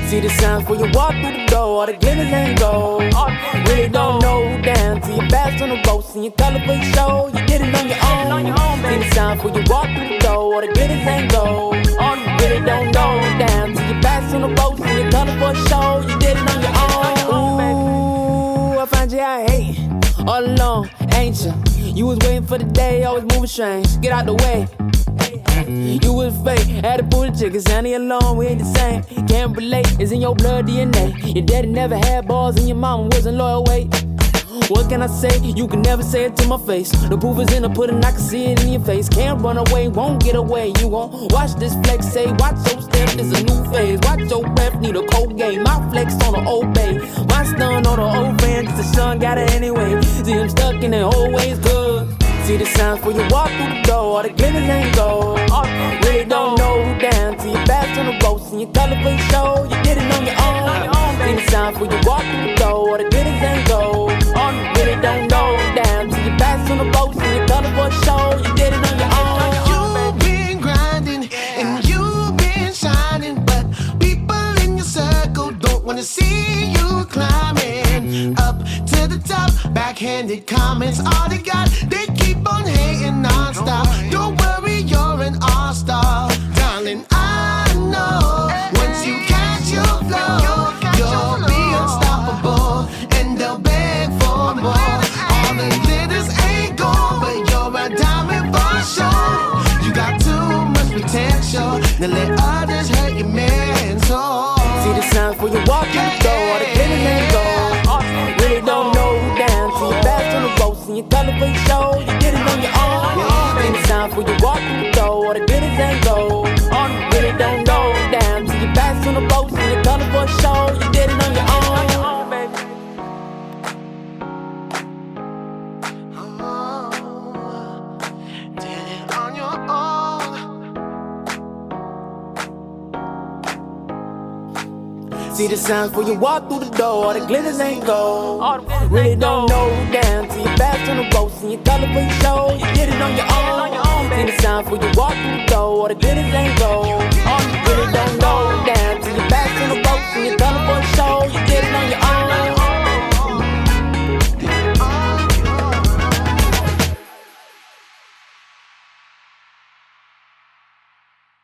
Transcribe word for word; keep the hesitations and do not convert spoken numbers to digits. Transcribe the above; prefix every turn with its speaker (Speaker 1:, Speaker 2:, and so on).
Speaker 1: See the signs before you walk through the door, all the glitters ain't gold. Really don't know who down till you're fast on the road. See your color for your show, you did it on your own. See the signs before you walk through the door, all the glitters ain't gold. Really don't know who down till you're fast on the road. See your color for your show, you did it on your own. Ooh, I find you out hate all along, ain't you? You was waiting for the day, always moving strange. Get out the way. You was fake, had to pull the trigger, Sandy alone, we ain't the same. Can't relate, it's in your blood D N A. Your daddy never had balls and your mama wasn't loyal, wait. What can I say? You can never say it to my face. The proof is in the pudding, I can see it in your face. Can't run away, won't get away. You won't watch this flex, say, watch your step, it's a new phase. Watch your breath, need a cold game. My flex on the old bay. My stun on the old fan, cause the sun got it anyway. See him stuck in their old ways, good. See the signs before you walk through the door, all the glitters ain't gold. Really don't know who down till you're fast on the road. See your color for your show, you did it on your own. See the signs before you walk through the door, all the glitters ain't gold. Really don't know who down till you're fast on the road. See your color for your show, you did it on your own.
Speaker 2: You've been grinding and you've been shining, but people in your circle don't wanna see you climbing up to the top. Backhanded comments, all they got, they keep on hating non-stop. Don't worry, you're an all-star, darling. I know once you catch your flow, you'll be unstoppable, and they'll beg for more. All the glitters ain't gold, but you're a diamond for sure. You got too much potential, now let others hurt your mental.
Speaker 1: See the signs before you walk through the door, all the glitters ain't gold. Really don't know who down till you're fast on the road. See your color for your show, you did it on your own. See the signs before you walk through the door, all the glitters ain't gold. Really don't know who down till you're fast on the road. See your color for your show, you did it on your own, baby.
Speaker 2: Did it on your own.
Speaker 1: See the signs before you walk through the door, all the glitters ain't gold. Really don't know who down till you're fast on the road. See your color for your show, you did it on your own. See the signs before you walk through the door, all the glitters ain't gold. Really don't know